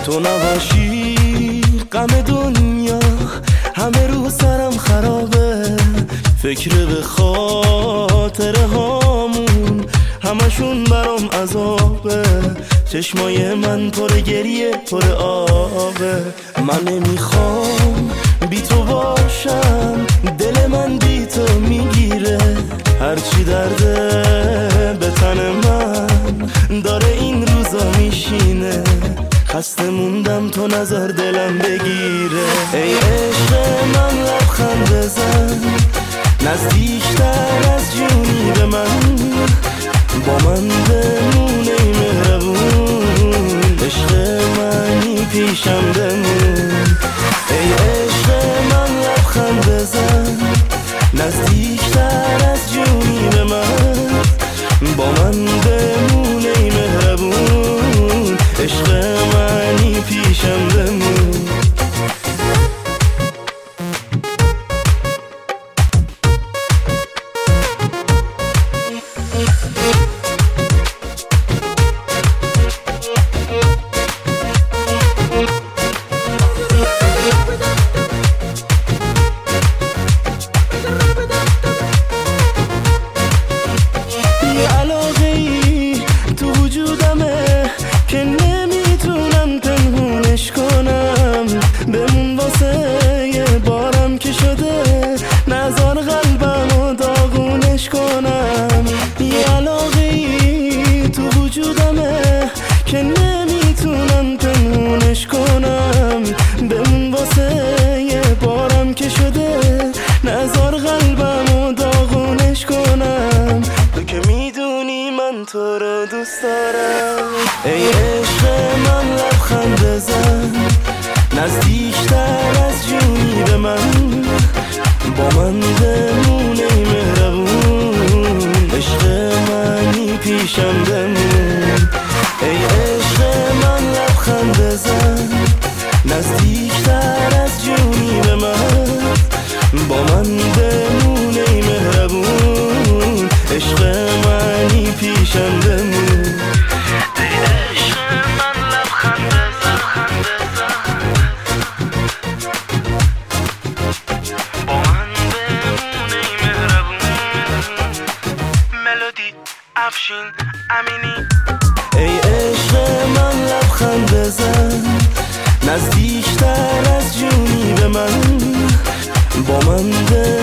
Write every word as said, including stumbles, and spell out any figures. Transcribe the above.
تو نباشی غم دنیا همه رو سرم خرابه، فکر به خاطره هامون همشون برام عذابه، چشمای من پر گریه پر آبه. من نمیخوام بی تو باشم، دل من بی تو میگیره، هرچی درده به تن من داره این روزا میشینه، خسته موندم تو نظر دلم بگیره. ای عشق من لبخند بزن، نزدیکتر از جونی به من، با من بمونه ای مهربون، عشق منی پیشم بمون. ای عشق من لبخند بزن، نزدیکتر از جونی به من، با من بمونه ای مهربون، عشق منی پیشم بمون. بمون واسه یه بارم که شده، نزار قلبم و داغونش کنم. یه علاقه ای تو وجودمه که نمیتونم پنهونش کنم، بمون واسه یه بارم که شده، نزار قلبم و داغونش کنم. تو که میدونی من تو رو دوست دارم. ای عشق من لبخند بزن، نزدیکتر از جونی به من، با من بمونه ای مهربون، عشق منی پیشم بمون. ای عشق من لبخند بزن، نزدیکتر از جونی به من، با من بمونه ای مهربون، عشق منی پیشم بمون. ای عشق من لبخند بزن، نزدیکتر از جونی به من، با من